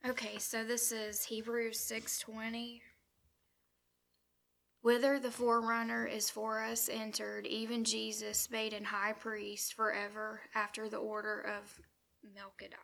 Okay, so this is Hebrews 6:20. Whither the forerunner is for us entered, even Jesus made an high priest forever after the order of Melchizedek.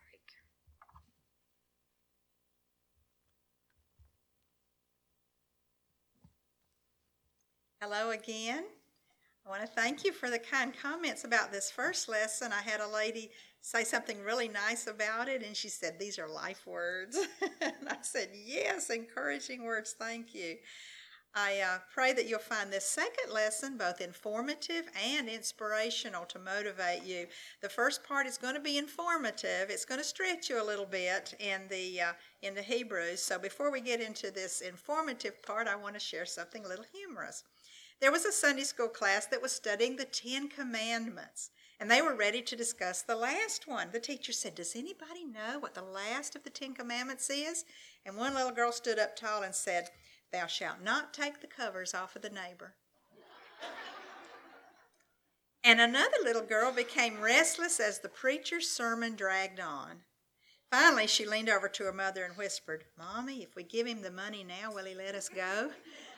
Hello again. I want to thank you for the kind comments about this first lesson. I had a lady say something really nice about it, and she said, "These are life words." And I said, "Yes, encouraging words, thank you." I pray that you'll find this second lesson both informative and inspirational to motivate you. The first part is going to be informative. It's going to stretch you a little bit in the Hebrews. So before we get into this informative part, I want to share something a little humorous. There was a Sunday school class that was studying the Ten Commandments, and they were ready to discuss the last one. The teacher said, "Does anybody know what the last of the Ten Commandments is?" And one little girl stood up tall and said, "Thou shalt not take the covers off of the neighbor." And another little girl became restless as the preacher's sermon dragged on. Finally, she leaned over to her mother and whispered, "Mommy, if we give him the money now, will he let us go?"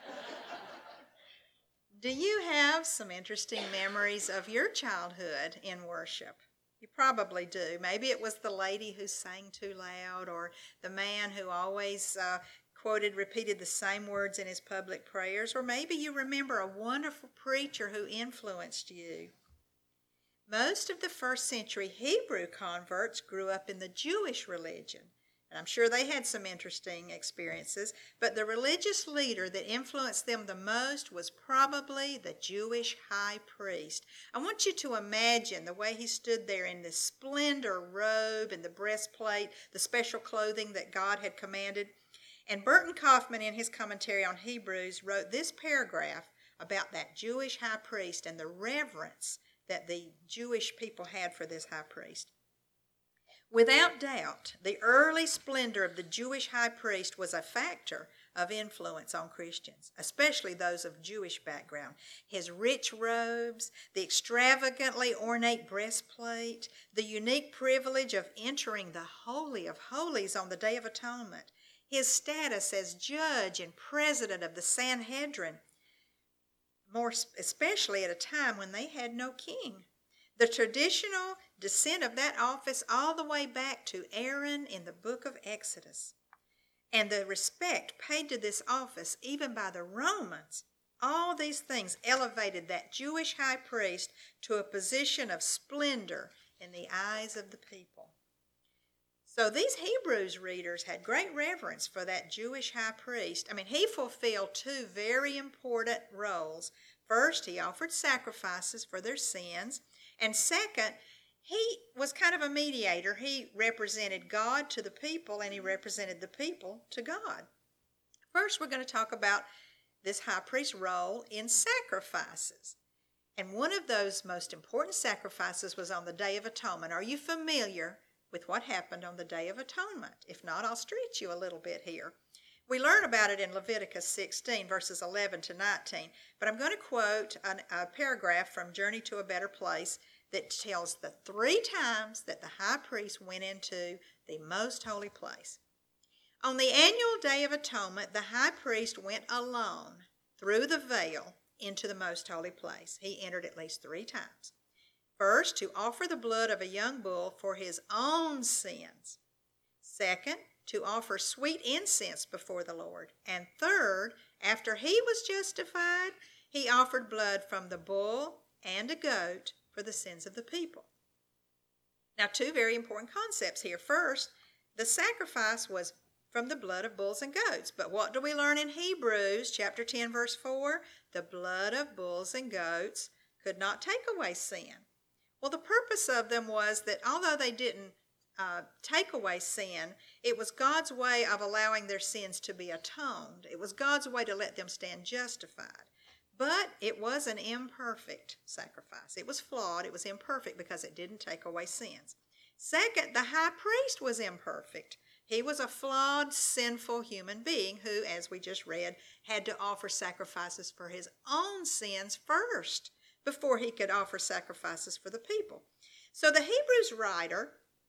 Do you have some interesting memories of your childhood in worship? You probably do. Maybe it was the lady who sang too loud, or the man who always repeated the same words in his public prayers, or maybe you remember a wonderful preacher who influenced you. Most of the first century Hebrew converts grew up in the Jewish religion. And I'm sure they had some interesting experiences, but the religious leader that influenced them the most was probably the Jewish high priest. I want you to imagine the way he stood there in this splendor robe and the breastplate, the special clothing that God had commanded. And Burton Kaufman, in his commentary on Hebrews, wrote this paragraph about that Jewish high priest and the reverence that the Jewish people had for this high priest. Without doubt, the early splendor of the Jewish high priest was a factor of influence on Christians, especially those of Jewish background. His rich robes, the extravagantly ornate breastplate, the unique privilege of entering the Holy of Holies on the Day of Atonement, his status as judge and president of the Sanhedrin, more especially at a time when they had no king. The traditional descent of that office all the way back to Aaron in the book of Exodus, and the respect paid to this office even by the Romans, all these things elevated that Jewish high priest to a position of splendor in the eyes of the people. So these Hebrews readers had great reverence for that Jewish high priest. He fulfilled two very important roles. First, he offered sacrifices for their sins. And second, he was kind of a mediator. He represented God to the people, and he represented the people to God. First, we're going to talk about this high priest's role in sacrifices. And one of those most important sacrifices was on the Day of Atonement. Are you familiar with what happened on the Day of Atonement? If not, I'll stretch you a little bit here. We learn about it in Leviticus 16, verses 11 to 19, but I'm going to quote a paragraph from Journey to a Better Place that tells the 3 times that the high priest went into the most holy place. On the annual Day of Atonement, the high priest went alone through the veil into the most holy place. He entered at least 3 times. First, to offer the blood of a young bull for his own sins. Second, to offer sweet incense before the Lord. And third, after he was justified, he offered blood from the bull and a goat for the sins of the people. Now, 2 very important concepts here. First, the sacrifice was from the blood of bulls and goats. But what do we learn in Hebrews chapter 10, verse 4? The blood of bulls and goats could not take away sin. Well, the purpose of them was that although they didn't take away sin, it was God's way of allowing their sins to be atoned. It was God's way to let them stand justified. But it was an imperfect sacrifice. It was flawed. It was imperfect because it didn't take away sins. Second, the high priest was imperfect. He was a flawed, sinful human being who, as we just read, had to offer sacrifices for his own sins first before he could offer sacrifices for the people. So the Hebrews writer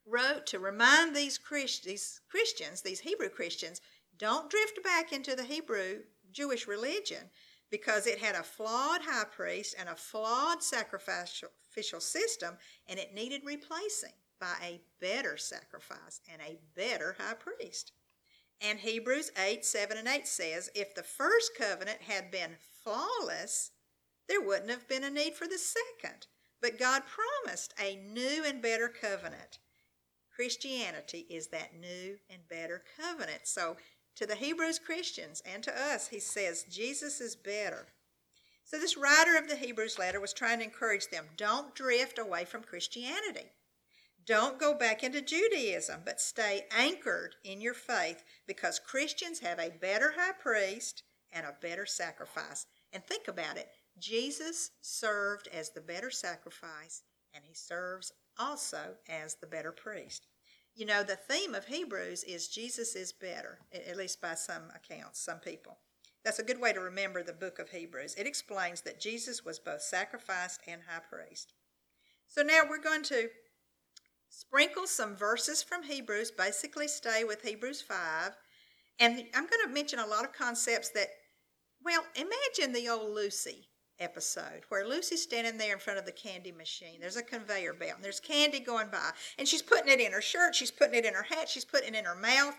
wrote to remind these Christians, these Hebrew Christians, don't drift back into the Hebrew Jewish religion, because it had a flawed high priest and a flawed sacrificial system, and it needed replacing by a better sacrifice and a better high priest. And Hebrews 8:7-8 says, if the first covenant had been flawless, there wouldn't have been a need for the second. But God promised a new and better covenant. Christianity is that new and better covenant. So to the Hebrews Christians and to us, he says, Jesus is better. So this writer of the Hebrews letter was trying to encourage them, don't drift away from Christianity. Don't go back into Judaism, but stay anchored in your faith, because Christians have a better high priest and a better sacrifice. And think about it. Jesus served as the better sacrifice, and he serves also as the better priest. You know, the theme of Hebrews is Jesus is better, at least by some accounts, some people. That's a good way to remember the book of Hebrews. It explains that Jesus was both sacrificed and high priest. So now we're going to sprinkle some verses from Hebrews, basically stay with Hebrews 5. And I'm going to mention a lot of concepts that, well, imagine the old Lucy episode where Lucy's standing there in front of the candy machine. There's a conveyor belt and there's candy going by, and she's putting it in her shirt, she's putting it in her hat, she's putting it in her mouth.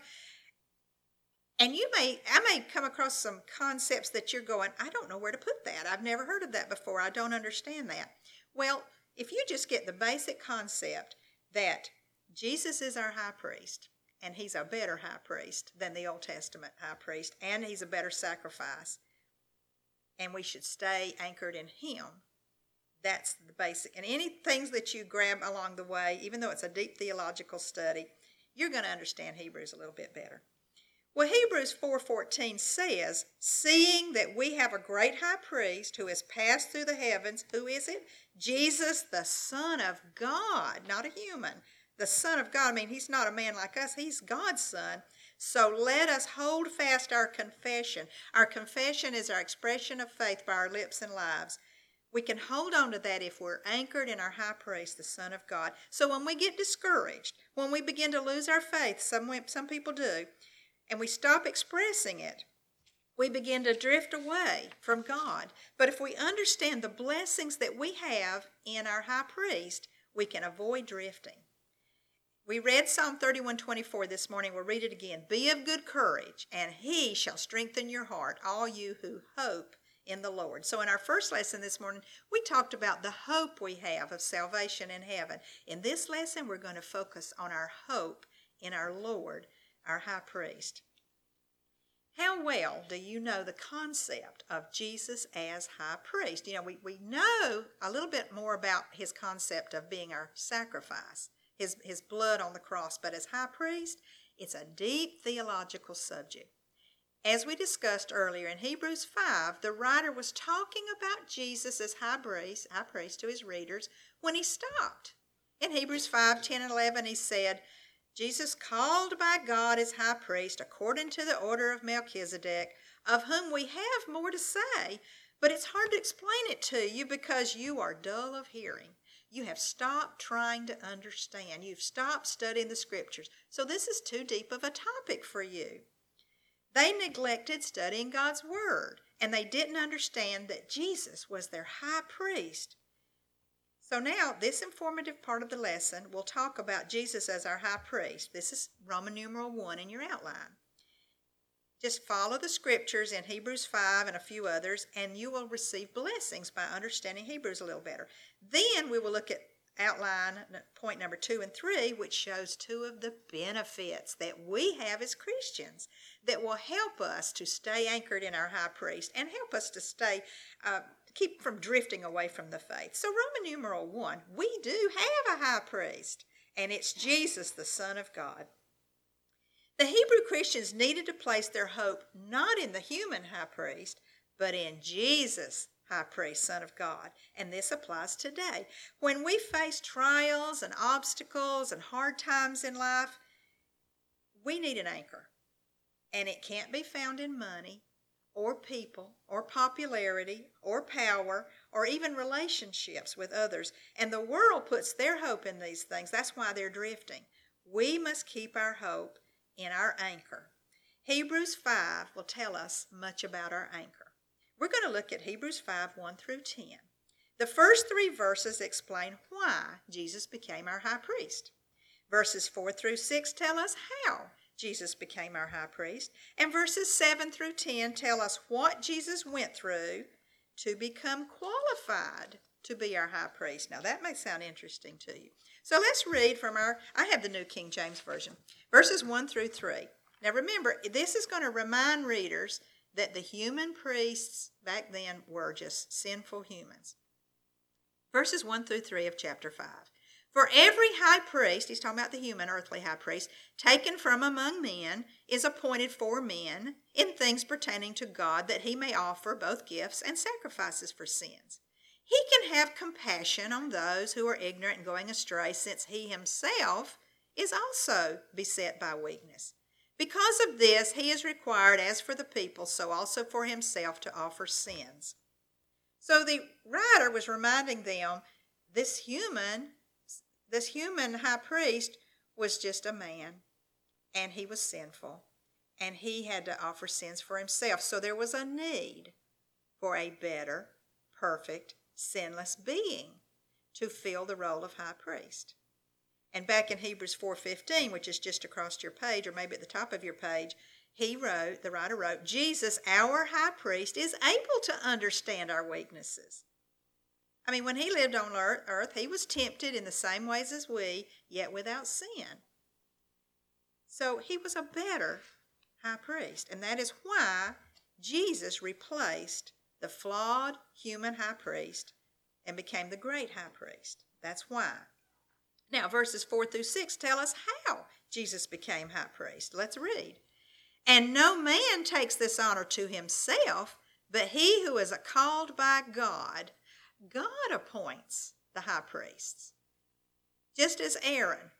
And I may come across some concepts that you're going, I don't know where to put that. I've never heard of that before. I don't understand that. Well, if you just get the basic concept that Jesus is our high priest, and he's a better high priest than the Old Testament high priest, and he's a better sacrifice, and we should stay anchored in him. That's the basic. And any things that you grab along the way, even though it's a deep theological study, you're going to understand Hebrews a little bit better. Well, Hebrews 4:14 says, seeing that we have a great high priest who has passed through the heavens, who is it? Jesus, the Son of God, not a human. The Son of God, I mean, he's not a man like us, he's God's Son. So let us hold fast our confession. Our confession is our expression of faith by our lips and lives. We can hold on to that if we're anchored in our high priest, the Son of God. So when we get discouraged, when we begin to lose our faith, some people do, and we stop expressing it, we begin to drift away from God. But if we understand the blessings that we have in our high priest, we can avoid drifting. We read Psalm 31:24 this morning. We'll read it again. Be of good courage, and he shall strengthen your heart, all you who hope in the Lord. So in our first lesson this morning, we talked about the hope we have of salvation in heaven. In this lesson, we're going to focus on our hope in our Lord, our high priest. How well do you know the concept of Jesus as high priest? You know, we know a little bit more about his concept of being our sacrifice, his blood on the cross, but as high priest, it's a deep theological subject. As we discussed earlier in Hebrews 5, the writer was talking about Jesus as high priest to his readers when he stopped. In Hebrews 5:10 and 11, he said, Jesus called by God as high priest according to the order of Melchizedek, of whom we have more to say, but it's hard to explain it to you because you are dull of hearing. You have stopped trying to understand. You've stopped studying the scriptures. So this is too deep of a topic for you. They neglected studying God's word, and they didn't understand that Jesus was their high priest. So now, this informative part of the lesson, we'll talk about Jesus as our high priest. This is Roman numeral 1 in your outline. Just follow the scriptures in Hebrews 5 and a few others, and you will receive blessings by understanding Hebrews a little better. Then we will look at outline point number 2 and 3, which shows 2 of the benefits that we have as Christians that will help us to stay anchored in our high priest and help us to stay keep from drifting away from the faith. So Roman numeral 1, we do have a high priest, and it's Jesus, the Son of God. The Hebrew Christians needed to place their hope not in the human high priest, but in Jesus, high priest, Son of God. And this applies today. When we face trials and obstacles and hard times in life, we need an anchor. And it can't be found in money or people or popularity or power or even relationships with others. And the world puts their hope in these things. That's why they're drifting. we must keep our hope in our anchor. Hebrews 5 will tell us much about our anchor. We're going to look at Hebrews 5, 1 through 10. The first 3 verses explain why Jesus became our high priest. Verses 4 through 6 tell us how Jesus became our high priest. And verses 7 through 10 tell us what Jesus went through to become qualified to be our high priest. Now that may sound interesting to you. So let's read from I have the New King James Version, verses 1 through 3. Now remember, this is going to remind readers that the human priests back then were just sinful humans. Verses 1 through 3 of chapter 5. For every high priest, he's talking about the human earthly high priest, taken from among men, is appointed for men in things pertaining to God, that he may offer both gifts and sacrifices for sins. He can have compassion on those who are ignorant and going astray, since he himself is also beset by weakness. Because of this, he is required, as for the people, so also for himself, to offer sins. So the writer was reminding them, this human high priest was just a man, and he was sinful, and he had to offer sins for himself. So there was a need for a better, perfect, sinless being to fill the role of high priest. And back in Hebrews 4:15, which is just across your page, or maybe at the top of your page, the writer wrote, Jesus, our high priest, is able to understand our weaknesses. I mean, when he lived on earth, he was tempted in the same ways as we, yet without sin. So he was a better high priest. And that is why Jesus replaced the flawed human high priest and became the great high priest. That's why. Now, verses 4 through 6 tell us how Jesus became high priest. Let's read. And no man takes this honor to himself, but he who is called by God. God appoints the high priests. Just as Aaron.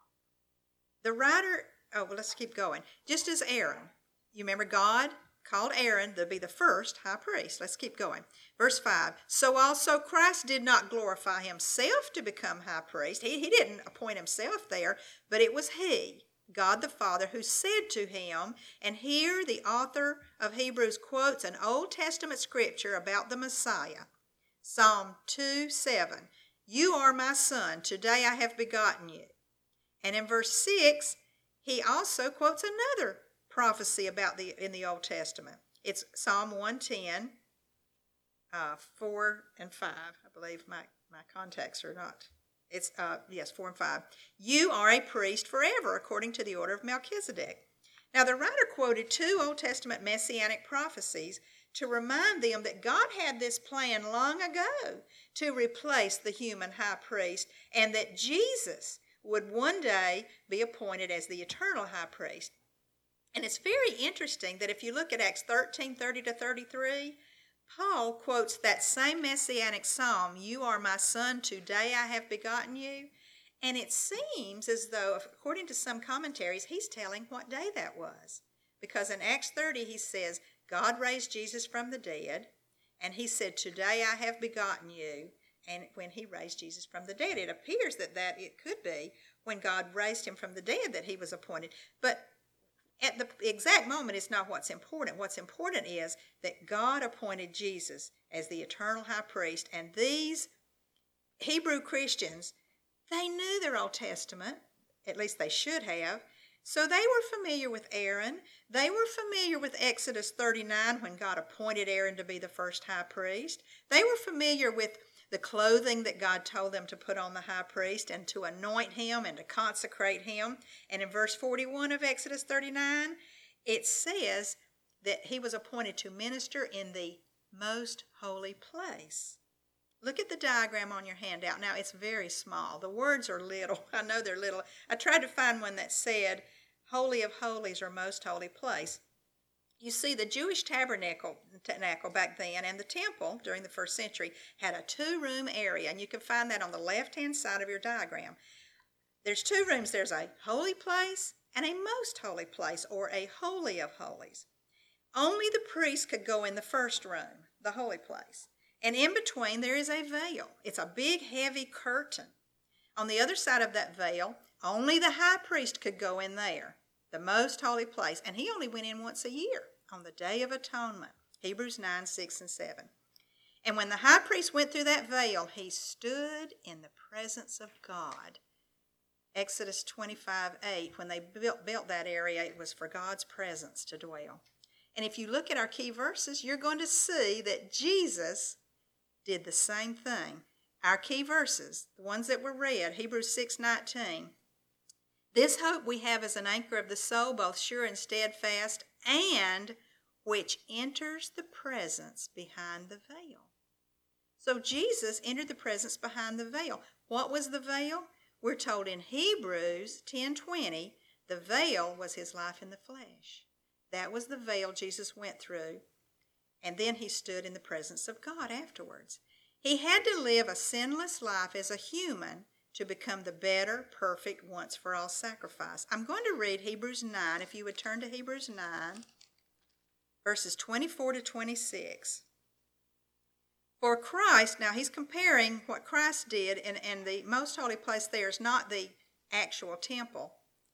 Let's keep going. Just as Aaron. You remember God called Aaron to be the first high priest. Let's keep going. Verse 5. So also Christ did not glorify himself to become high priest. He didn't appoint himself there, but it was he, God the Father, who said to him, and here the author of Hebrews quotes an Old Testament scripture about the Messiah. Psalm 2:7. You are my son, today I have begotten you. And in verse 6, he also quotes another prophecy in the Old Testament. It's Psalm 110, 4 and 5. I believe my contacts are not. It's 4 and 5. You are a priest forever, according to the order of Melchizedek. Now the writer quoted 2 Old Testament messianic prophecies to remind them that God had this plan long ago to replace the human high priest, and that Jesus would one day be appointed as the eternal high priest. And it's very interesting that if you look at Acts 13:30-33, Paul quotes that same messianic psalm, you are my son, today I have begotten you. And it seems as though, according to some commentaries, he's telling what day that was. Because in Acts 30 he says, God raised Jesus from the dead, and he said, today I have begotten you. And when he raised Jesus from the dead, it appears that it could be when God raised him from the dead that he was appointed. But at the exact moment, it's not what's important. What's important is that God appointed Jesus as the eternal high priest. And these Hebrew Christians, they knew their Old Testament, at least they should have. So they were familiar with Aaron. They were familiar with Exodus 39 when God appointed Aaron to be the first high priest. They were familiar with the clothing that God told them to put on the high priest and to anoint him and to consecrate him. And in verse 41 of Exodus 39, it says that he was appointed to minister in the most holy place. Look at the diagram on your handout. Now, it's very small. The words are little. I know they're little. I tried to find one that said, Holy of Holies or Most Holy Place. You see, the Jewish tabernacle back then and the temple during the first century had a 2-room area, and you can find that on the left-hand side of your diagram. There's 2 rooms. There's a holy place and a most holy place, or a holy of holies. Only the priest could go in the first room, the holy place. And in between, there is a veil. It's a big, heavy curtain. On the other side of that veil, Only the high priest could go in there, the most holy place, and he only went in once a year on the Day of Atonement, Hebrews 9, 6, and 7. And when the high priest went through that veil, he stood in the presence of God. Exodus 25, 8, when they built that area, it was for God's presence to dwell. And if you look at our key verses, you're going to see that Jesus did the same thing. Our key verses, the ones that were read, Hebrews 6:19. This hope we have as an anchor of the soul, both sure and steadfast, and which enters the presence behind the veil. So Jesus entered the presence behind the veil. What was the veil? We're told in Hebrews 10:20, the veil was his life in the flesh. That was the veil Jesus went through, and then he stood in the presence of God afterwards. He had to live a sinless life as a human to become the better, perfect, once-for-all sacrifice. I'm going to read Hebrews 9, if you would turn to Hebrews 9, verses 24 to 26. For Christ, now he's comparing what Christ did, and the most holy place there is not the actual temple.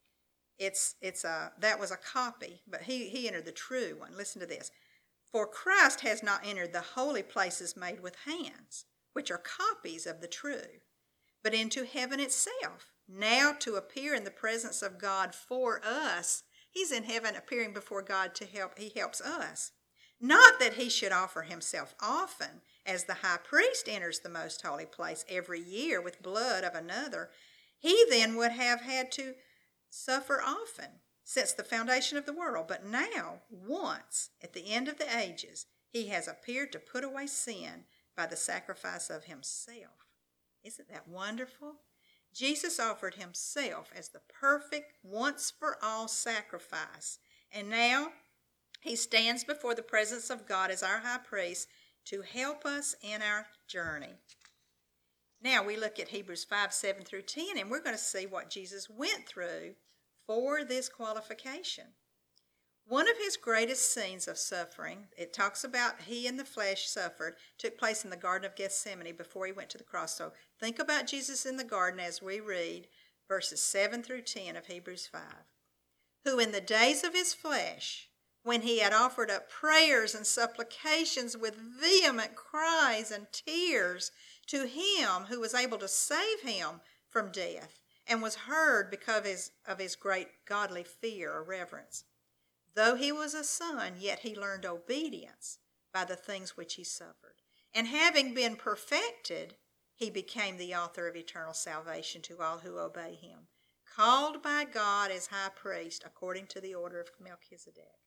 That was a copy, but he entered the true one. Listen to this. For Christ has not entered the holy places made with hands, which are copies of the true, but into heaven itself, now to appear in the presence of God for us. He's in heaven appearing before God to help. He helps us. Not that he should offer himself often, as the high priest enters the most holy place every year with blood of another. He then would have had to suffer often since the foundation of the world. But now, once, at the end of the ages, he has appeared to put away sin by the sacrifice of himself. Isn't that wonderful? Jesus offered himself as the perfect, once-for-all sacrifice. And now he stands before the presence of God as our high priest to help us in our journey. Now we look at Hebrews 5, 7 through 10, and we're going to see what Jesus went through for this qualification. One of his greatest scenes of suffering, it talks about he in the flesh suffered, took place in the Garden of Gethsemane before he went to the cross. So think about Jesus in the garden as we read verses 7 through 10 of Hebrews 5. Who in the days of his flesh, when he had offered up prayers and supplications with vehement cries and tears to him who was able to save him from death, and was heard because of his great godly fear or reverence. Though he was a son, yet he learned obedience by the things which he suffered. And having been perfected, he became the author of eternal salvation to all who obey him, called by God as high priest according to the order of Melchizedek.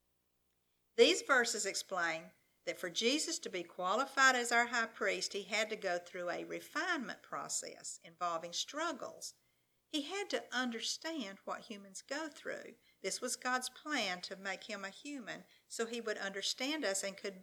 These verses explain that for Jesus to be qualified as our high priest, he had to go through a refinement process involving struggles. He had to understand what humans go through. This was God's plan to make him a human so he would understand us and could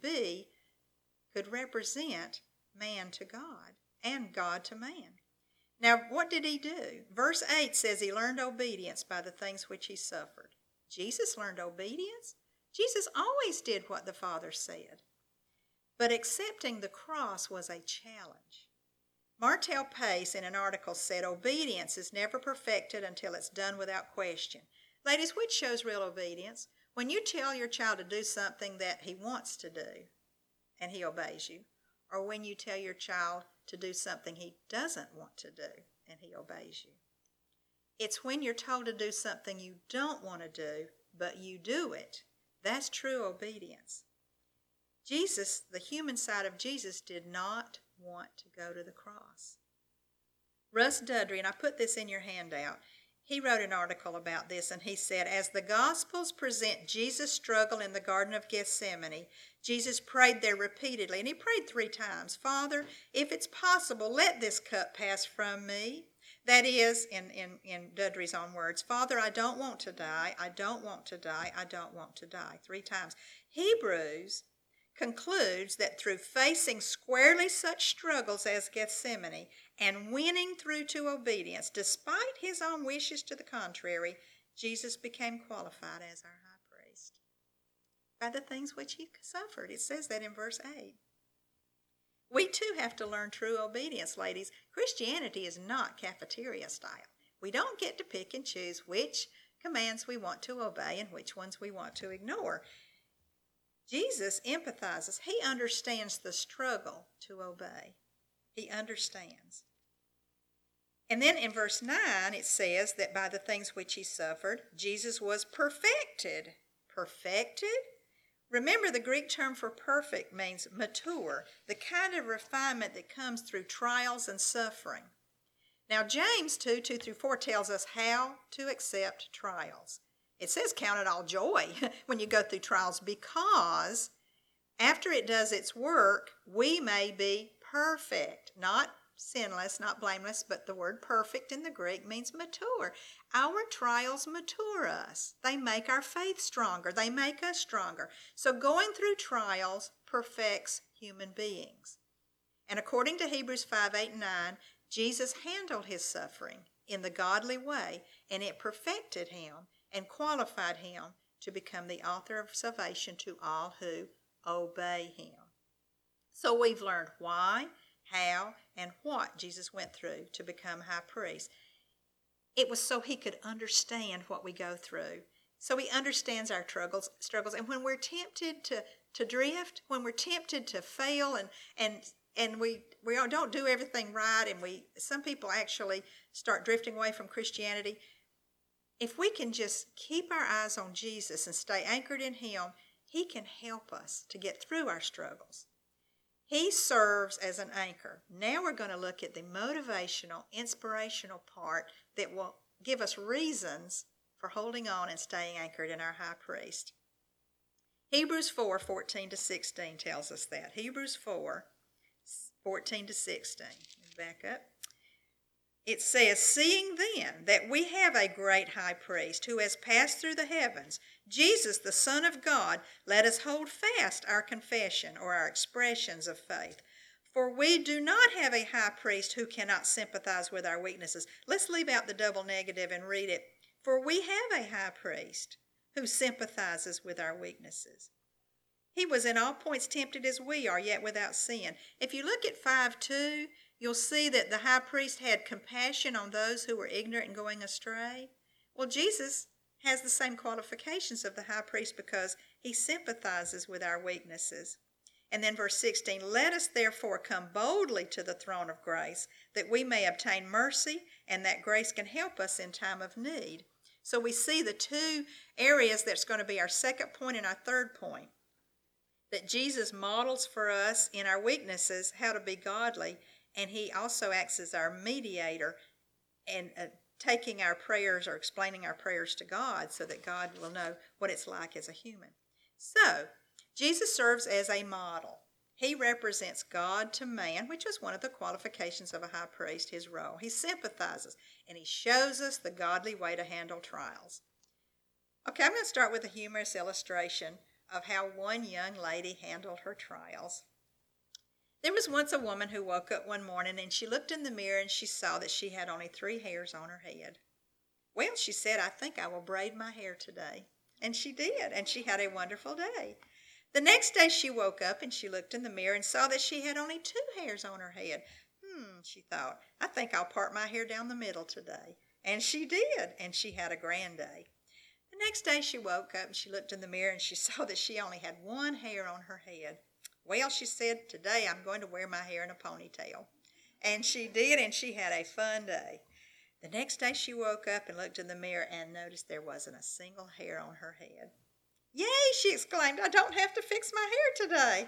represent man to God and God to man. Now, what did he do? Verse 8 says he learned obedience by the things which he suffered. Jesus learned obedience? Jesus always did what the Father said. But accepting the cross was a challenge. Martel Pace, in an article, said, obedience is never perfected until it's done without question. Ladies, which shows real obedience? When you tell your child to do something that he wants to do, and he obeys you, or when you tell your child to do something he doesn't want to do, and he obeys you. It's when you're told to do something you don't want to do, but you do it. That's true obedience. Jesus, the human side of Jesus, did not want to go to the cross. Russ Dudry, and I put this in your handout, he wrote an article about this, and he said, as the Gospels present Jesus' struggle in the Garden of Gethsemane, Jesus prayed there repeatedly, and he prayed 3 times, Father, if it's possible, let this cup pass from me. That is, in Dudry's own words, Father, I don't want to die, I don't want to die, I don't want to die, 3 times. Hebrews concludes that through facing squarely such struggles as Gethsemane and winning through to obedience, despite his own wishes to the contrary, Jesus became qualified as our high priest by the things which he suffered. It says that in verse 8. We too have to learn true obedience, ladies. Christianity is not cafeteria style. We don't get to pick and choose which commands we want to obey and which ones we want to ignore. Jesus empathizes. He understands the struggle to obey. He understands. And then in verse 9, it says that by the things which he suffered, Jesus was perfected. Perfected? Remember, the Greek term for perfect means mature, the kind of refinement that comes through trials and suffering. Now, James 2:2-4 tells us how to accept trials. It says count it all joy when you go through trials, because after it does its work, we may be perfect, not sinless, not blameless, but the word perfect in the Greek means mature. Our trials mature us. They make our faith stronger. They make us stronger. So going through trials perfects human beings. And according to Hebrews 5:8-9, Jesus handled his suffering in the godly way, and it perfected him and qualified him to become the author of salvation to all who obey him. So we've learned why, how, and what Jesus went through to become high priest. It was so he could understand what we go through. So he understands our struggles. And when we're tempted to drift, when we're tempted to fail and we don't do everything right, and some people actually start drifting away from Christianity, if we can just keep our eyes on Jesus and stay anchored in him, he can help us to get through our struggles. He serves as an anchor. Now we're going to look at the motivational, inspirational part that will give us reasons for holding on and staying anchored in our high priest. Hebrews 4:14-16 tells us that. Hebrews 4:14-16. Back up. It says, seeing then that we have a great high priest who has passed through the heavens, Jesus, the Son of God, let us hold fast our confession, or our expressions of faith. For we do not have a high priest who cannot sympathize with our weaknesses. Let's leave out the double negative and read it. For we have a high priest who sympathizes with our weaknesses. He was in all points tempted as we are, yet without sin. If you look at 5:2, you'll see that the high priest had compassion on those who were ignorant and going astray. Well, Jesus has the same qualifications of the high priest because he sympathizes with our weaknesses. And then verse 16, let us therefore come boldly to the throne of grace, that we may obtain mercy, and that grace can help us in time of need. So we see the two areas that's going to be our second point and our third point, that Jesus models for us in our weaknesses how to be godly, and he also acts as our mediator and taking our prayers or explaining our prayers to God so that God will know what it's like as a human. So, Jesus serves as a model. He represents God to man, which is one of the qualifications of a high priest, his role. He sympathizes, and he shows us the godly way to handle trials. Okay, I'm going to start with a humorous illustration of how one young lady handled her trials. There was once a woman who woke up one morning and she looked in the mirror and she saw that she had only 3 hairs on her head. Well, she said, I think I will braid my hair today. And she did, and she had a wonderful day. The next day she woke up and she looked in the mirror and saw that she had only 2 hairs on her head. She thought, I think I'll part my hair down the middle today. And she did, and she had a grand day. The next day she woke up and she looked in the mirror and she saw that she only had 1 hair on her head. Well, she said, today I'm going to wear my hair in a ponytail. And she did, and she had a fun day. The next day she woke up and looked in the mirror and noticed there wasn't a single hair on her head. Yay, she exclaimed, I don't have to fix my hair today.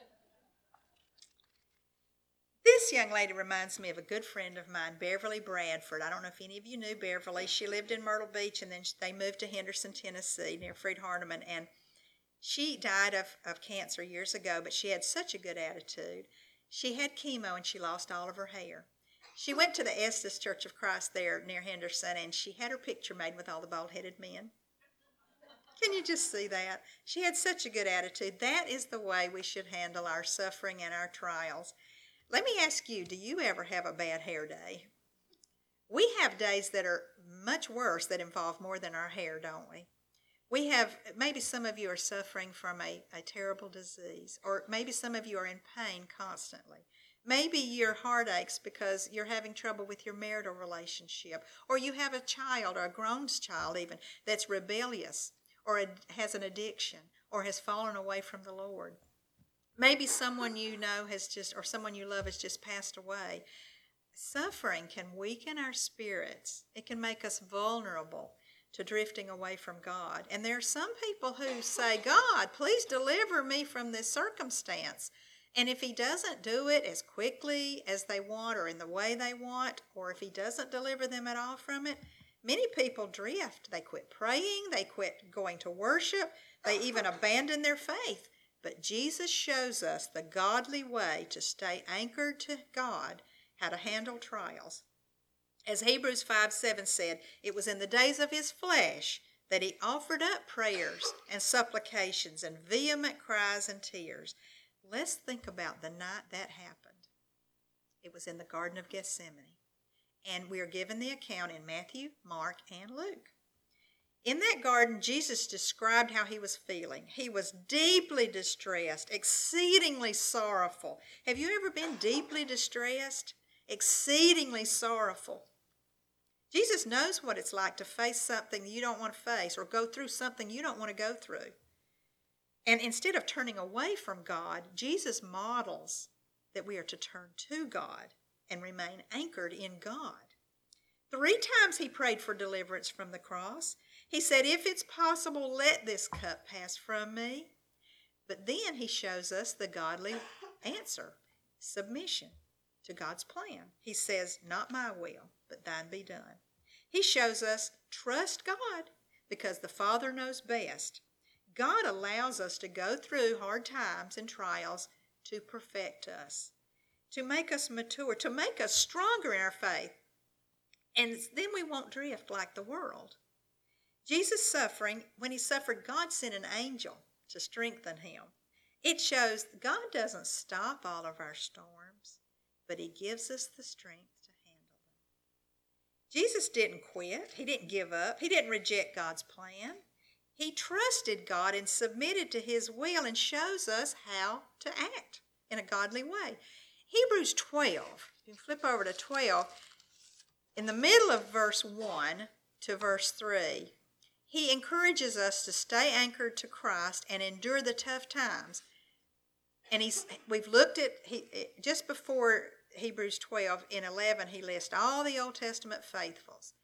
This young lady reminds me of a good friend of mine, Beverly Bradford. I don't know if any of you knew Beverly. She lived in Myrtle Beach, and then they moved to Henderson, Tennessee, near Fred Hardeman, and she died of cancer years ago, but she had such a good attitude. She had chemo and she lost all of her hair. She went to the Estes Church of Christ there near Henderson, and she had her picture made with all the bald-headed men. Can you just see that? She had such a good attitude. That is the way we should handle our suffering and our trials. Let me ask you, do you ever have a bad hair day? We have days that are much worse that involve more than our hair, don't we? We have, maybe some of you are suffering from a terrible disease, or maybe some of you are in pain constantly. Maybe your heart aches because you're having trouble with your marital relationship, or you have a child, or a grown child even, that's rebellious, or has an addiction, or has fallen away from the Lord. Maybe someone you know or someone you love has just passed away. Suffering can weaken our spirits. It can make us vulnerable to drifting away from God. And there are some people who say, God, please deliver me from this circumstance. And if he doesn't do it as quickly as they want or in the way they want, or if he doesn't deliver them at all from it, many people drift. They quit praying, they quit going to worship, they even abandon their faith. But Jesus shows us the godly way to stay anchored to God, how to handle trials. As Hebrews 5:7 said, it was in the days of his flesh that he offered up prayers and supplications and vehement cries and tears. Let's think about the night that happened. It was in the Garden of Gethsemane. And we are given the account in Matthew, Mark, and Luke. In that garden, Jesus described how he was feeling. He was deeply distressed, exceedingly sorrowful. Have you ever been deeply distressed? Exceedingly sorrowful. Jesus knows what it's like to face something you don't want to face or go through something you don't want to go through. And instead of turning away from God, Jesus models that we are to turn to God and remain anchored in God. 3 times he prayed for deliverance from the cross. He said, if it's possible, let this cup pass from me. But then he shows us the godly answer, submission to God's plan. He says, not my will, but thine be done. He shows us trust God because the Father knows best. God allows us to go through hard times and trials to perfect us, to make us mature, to make us stronger in our faith. And then we won't drift like the world. Jesus' suffering, when he suffered, God sent an angel to strengthen him. It shows God doesn't stop all of our storms, but he gives us the strength to handle them. Jesus didn't quit. He didn't give up. He didn't reject God's plan. He trusted God and submitted to his will and shows us how to act in a godly way. Hebrews 12, you can flip over to 12, in the middle of verse 1 to verse 3, he encourages us to stay anchored to Christ and endure the tough times. And we've looked at, just before Hebrews 12, in 11, he lists all the Old Testament faithfuls.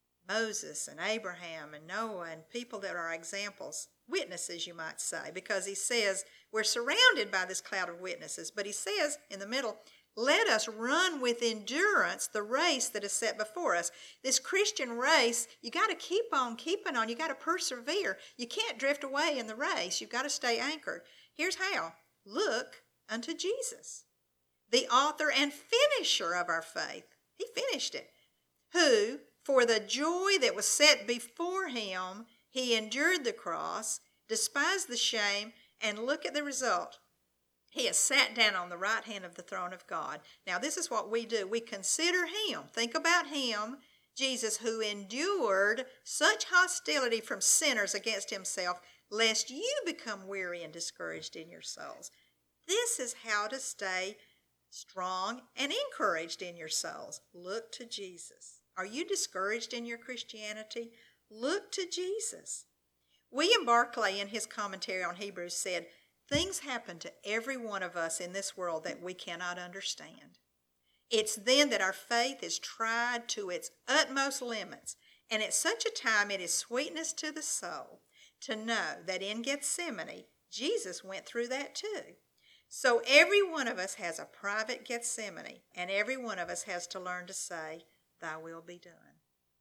Moses and Abraham and Noah and people that are examples, witnesses you might say, because he says we're surrounded by this cloud of witnesses. But he says in the middle, let us run with endurance the race that is set before us. This Christian race, you got to keep on keeping on. You got to persevere. You can't drift away in the race. You've got to stay anchored. Here's how. Look unto Jesus, the author and finisher of our faith. He finished it. Who, for the joy that was set before him, he endured the cross, despised the shame, and look at the result. He has sat down on the right hand of the throne of God. Now, this is what we do. We consider him. Think about him, Jesus, who endured such hostility from sinners against himself, lest you become weary and discouraged in your souls. This is how to stay strong and encouraged in your souls. Look to Jesus. Are you discouraged in your Christianity? Look to Jesus. William Barclay, in his commentary on Hebrews, said, things happen to every one of us in this world that we cannot understand. It's then that our faith is tried to its utmost limits, and at such a time it is sweetness to the soul to know that in Gethsemane, Jesus went through that too. So every one of us has a private Gethsemane, and every one of us has to learn to say, thy will be done.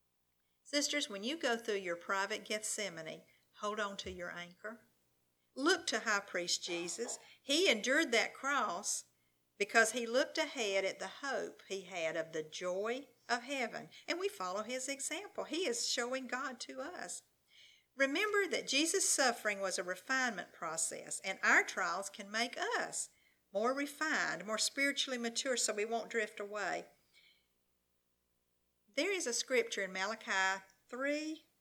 Sisters, when you go through your private Gethsemane, hold on to your anchor. Look to High Priest Jesus. He endured that cross because he looked ahead at the hope he had of the joy of heaven. And we follow his example. He is showing God to us. Remember that Jesus' suffering was a refinement process, and our trials can make us more refined, more spiritually mature, so we won't drift away. There is a scripture in Malachi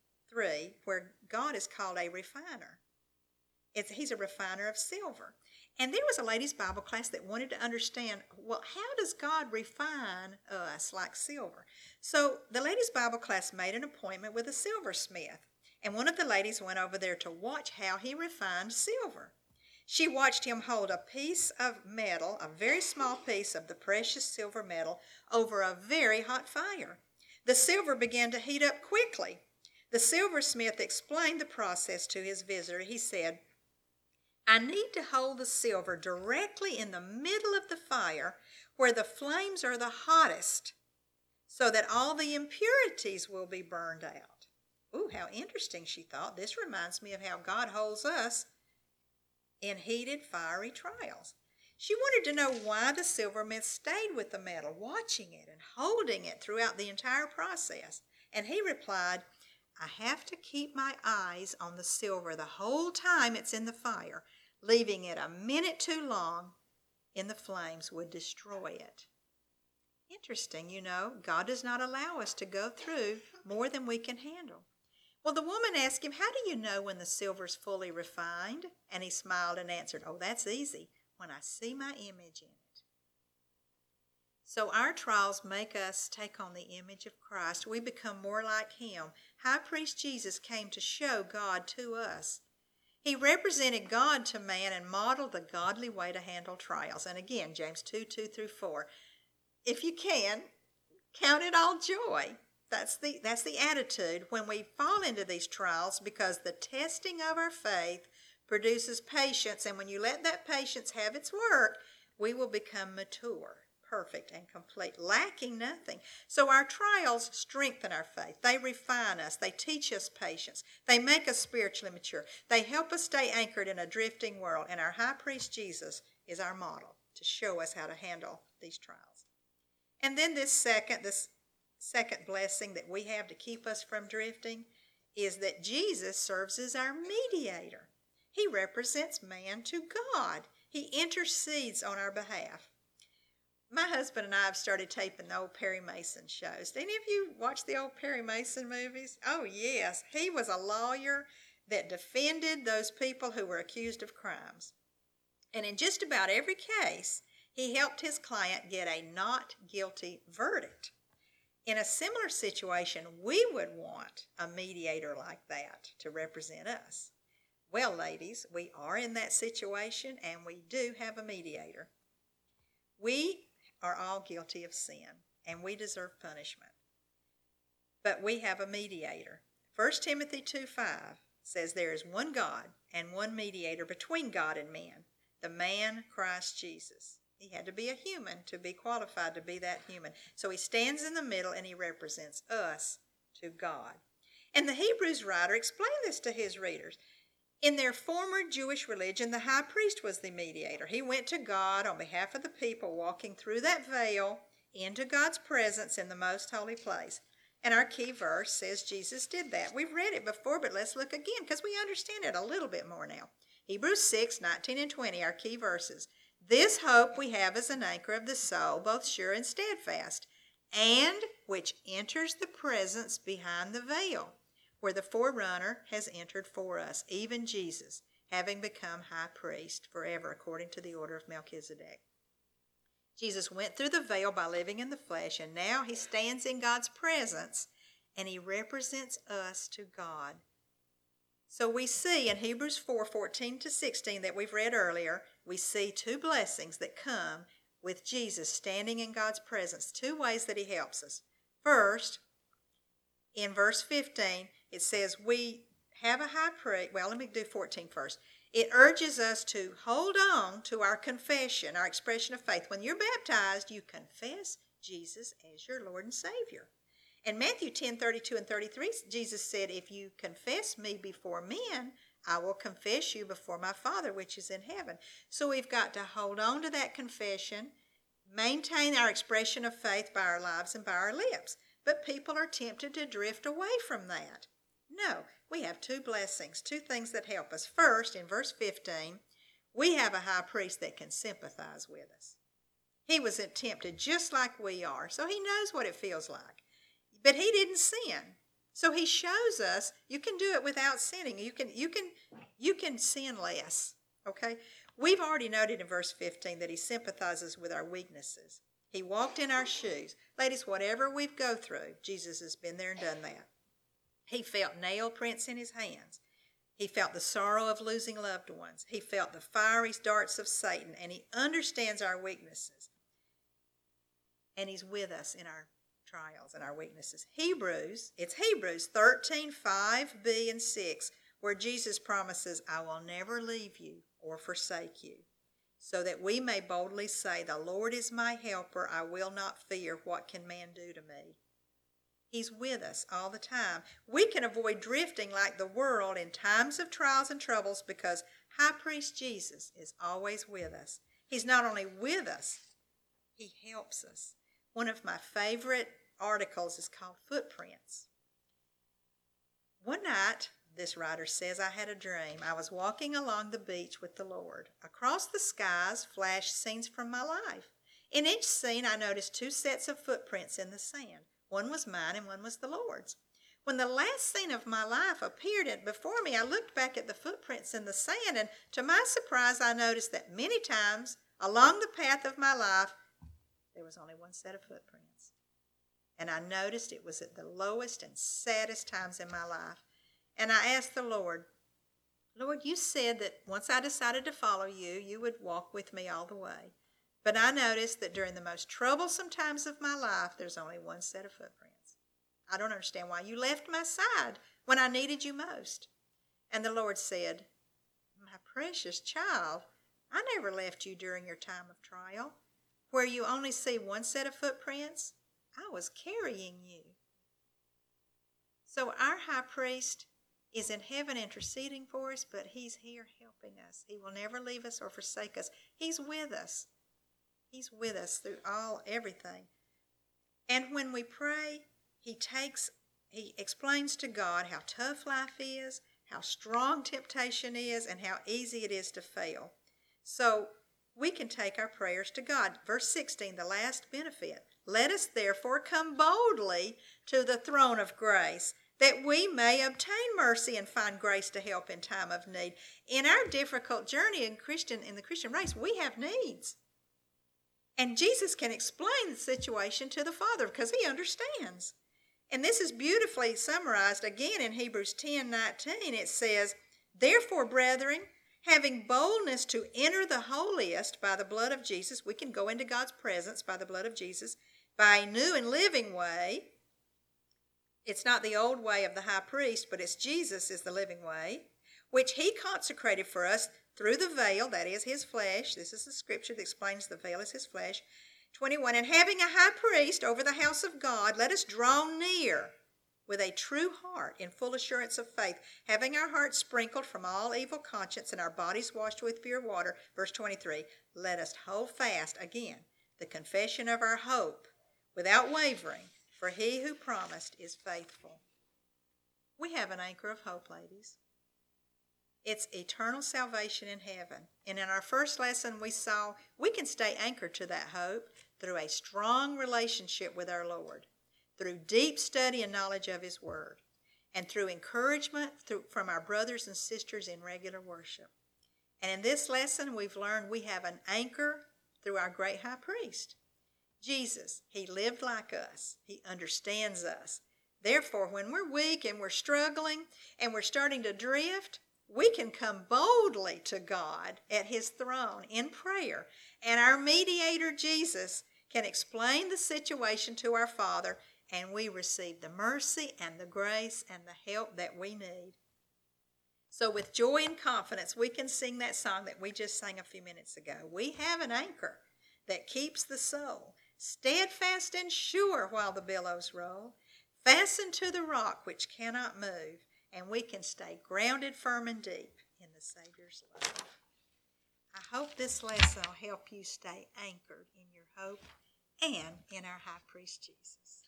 3:3 where God is called a refiner. He's a refiner of silver. And there was a ladies' Bible class that wanted to understand, well, how does God refine us like silver? So the ladies' Bible class made an appointment with a silversmith. And one of the ladies went over there to watch how he refined silver. She watched him hold a piece of metal, a very small piece of the precious silver metal, over a very hot fire. The silver began to heat up quickly. The silversmith explained the process to his visitor. He said, I need to hold the silver directly in the middle of the fire where the flames are the hottest so that all the impurities will be burned out. Ooh, how interesting, she thought. This reminds me of how God holds us in heated, fiery trials. She wanted to know why the silversmith stayed with the metal, watching it and holding it throughout the entire process. And he replied, I have to keep my eyes on the silver the whole time it's in the fire. Leaving it a minute too long in the flames would destroy it. Interesting, God does not allow us to go through more than we can handle. Well, the woman asked him, how do you know when the silver's fully refined? And he smiled and answered, oh, that's easy, when I see my image in it. So our trials make us take on the image of Christ. We become more like him. High Priest Jesus came to show God to us. He represented God to man and modeled the godly way to handle trials. And again, James 2:2-4. If you can, count it all joy. That's the attitude when we fall into these trials, because the testing of our faith produces patience, and when you let that patience have its work, we will become mature, perfect, and complete, lacking nothing. So our trials strengthen our faith. They refine us. They teach us patience. They make us spiritually mature. They help us stay anchored in a drifting world, and our high priest Jesus is our model to show us how to handle these trials. And then this second blessing that we have to keep us from drifting is that Jesus serves as our mediator. He represents man to God. He intercedes on our behalf. My husband and I have started taping the old Perry Mason shows. Did any of you watch the old Perry Mason movies? Oh, yes. He was a lawyer that defended those people who were accused of crimes. And in just about every case, he helped his client get a not guilty verdict. In a similar situation, we would want a mediator like that to represent us. Well, ladies, we are in that situation, and we do have a mediator. We are all guilty of sin, and we deserve punishment. But we have a mediator. 1 Timothy 2:5 says there is one God and one mediator between God and man, the man Christ Jesus. He had to be a human to be qualified to be that human. So he stands in the middle and he represents us to God. And the Hebrews writer explained this to his readers. In their former Jewish religion, the high priest was the mediator. He went to God on behalf of the people, walking through that veil into God's presence in the most holy place. And our key verse says Jesus did that. We've read it before, but let's look again because we understand it a little bit more now. Hebrews 6:19-20, our key verses. This hope we have as an anchor of the soul, both sure and steadfast, and which enters the presence behind the veil, where the forerunner has entered for us, even Jesus, having become high priest forever according to the order of Melchizedek. Jesus went through the veil by living in the flesh, and now he stands in God's presence, and he represents us to God. So we see in Hebrews 4:14-16 that we've read earlier, we see two blessings that come with Jesus standing in God's presence, two ways that he helps us. First, in verse 15, it says we have a high priest. Well, let me do 14 first. It urges us to hold on to our confession, our expression of faith. When you're baptized, you confess Jesus as your Lord and Savior. In Matthew 10:32-33, Jesus said, if you confess me before men, I will confess you before my Father which is in heaven. So we've got to hold on to that confession, maintain our expression of faith by our lives and by our lips. But people are tempted to drift away from that. No, we have two blessings, two things that help us. First, in verse 15, we have a high priest that can sympathize with us. He was tempted just like we are, so he knows what it feels like. But he didn't sin. So he shows us you can do it without sinning. You can sin less. Okay? We've already noted in verse 15 that he sympathizes with our weaknesses. He walked in our shoes. Ladies, whatever we go through, Jesus has been there and done that. He felt nail prints in his hands. He felt the sorrow of losing loved ones. He felt the fiery darts of Satan, and he understands our weaknesses. And he's with us in our trials and our weaknesses. Hebrews 13, 5b and 6, where Jesus promises, I will never leave you or forsake you, so that we may boldly say, the Lord is my helper, I will not fear. What can man do to me? He's with us all the time. We can avoid drifting like the world in times of trials and troubles because High Priest Jesus is always with us. He's not only with us, he helps us. One of my favorite articles is called Footprints. One night, this writer says, I had a dream. I was walking along the beach with the Lord. Across the skies flashed scenes from my life. In each scene, I noticed two sets of footprints in the sand. One was mine and one was the Lord's. When the last scene of my life appeared before me, I looked back at the footprints in the sand, and to my surprise, I noticed that many times along the path of my life, there was only one set of footprints. And I noticed it was at the lowest and saddest times in my life. And I asked the Lord, you said that once I decided to follow you, you would walk with me all the way. But I noticed that during the most troublesome times of my life, there's only one set of footprints. I don't understand why you left my side when I needed you most. And the Lord said, my precious child, I never left you during your time of trial. Where you only see one set of footprints, I was carrying you. So our high priest is in heaven interceding for us, but he's here helping us. He will never leave us or forsake us. He's with us. He's with us through everything. And when we pray, he explains to God how tough life is, how strong temptation is, and how easy it is to fail. So we can take our prayers to God. Verse 16, the last benefit. Let us therefore come boldly to the throne of grace, that we may obtain mercy and find grace to help in time of need. In our difficult journey in the Christian race, we have needs. And Jesus can explain the situation to the Father because he understands. And this is beautifully summarized again in Hebrews 10:19. It says, therefore, brethren, having boldness to enter the holiest by the blood of Jesus, we can go into God's presence by the blood of Jesus, by a new and living way. It's not the old way of the high priest, but it's Jesus is the living way, which he consecrated for us through the veil, that is his flesh. This is the scripture that explains the veil is his flesh. 21, and having a high priest over the house of God, let us draw near with a true heart in full assurance of faith, having our hearts sprinkled from all evil conscience and our bodies washed with pure water. Verse 23, let us hold fast, again, the confession of our hope without wavering, for he who promised is faithful. We have an anchor of hope, ladies. It's eternal salvation in heaven. And in our first lesson, we saw we can stay anchored to that hope through a strong relationship with our Lord, through deep study and knowledge of his word, and through encouragement from our brothers and sisters in regular worship. And in this lesson, we've learned we have an anchor through our great high priest. Jesus, he lived like us. He understands us. Therefore, when we're weak and we're struggling and we're starting to drift, we can come boldly to God at his throne in prayer. And our mediator, Jesus, can explain the situation to our Father, and we receive the mercy and the grace and the help that we need. So with joy and confidence, we can sing that song that we just sang a few minutes ago. We have an anchor that keeps the soul steadfast and sure while the billows roll, fastened to the rock which cannot move, and we can stay grounded firm and deep in the Savior's love. I hope this lesson will help you stay anchored in your hope and in our high priest Jesus.